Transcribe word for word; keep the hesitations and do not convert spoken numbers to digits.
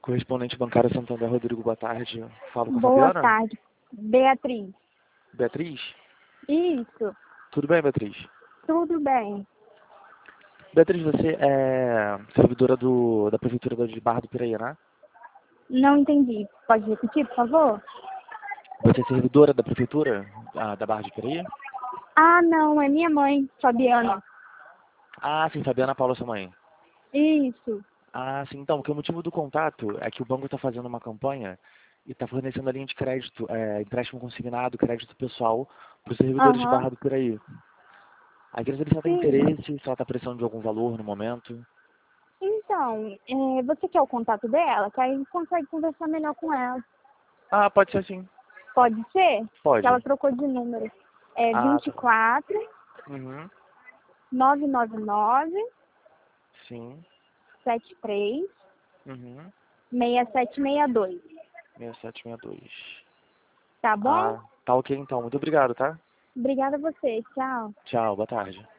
Correspondente bancário Santander, Rodrigo, boa tarde. Falo com a Boa Fabiana? tarde. Beatriz. Beatriz? Isso. Tudo bem, Beatriz? Tudo bem. Beatriz, você é servidora do, da Prefeitura de Barra do Piraí, né? Não entendi. Pode repetir, por favor? Você é servidora da Prefeitura ah, da Barra de Piraí? Ah, não. É minha mãe, Fabiana. Ah, sim, Fabiana Paula, sua mãe. Isso. Ah, sim, então, porque o motivo do contato é que o banco está fazendo uma campanha e está fornecendo a linha de crédito, é, empréstimo consignado, crédito pessoal, para os servidores de Aham. Barra do Piraí. Aí queria saber se ela tem Sim. interesse, se ela está precisando de algum valor no momento. Então, é, você quer o contato dela? Que aí consegue conversar melhor com ela. Ah, pode ser sim. Pode ser? Que ela Pode. trocou de número. É Ah, vinte e tá. quatro, Uhum. nove nove nove, Sim. setenta e três, Uhum. sessenta e sete sessenta e dois. seis sete seis dois. Tá bom? Ah, tá ok então. Muito obrigado, tá? Obrigada a você. Tchau. Tchau, boa tarde.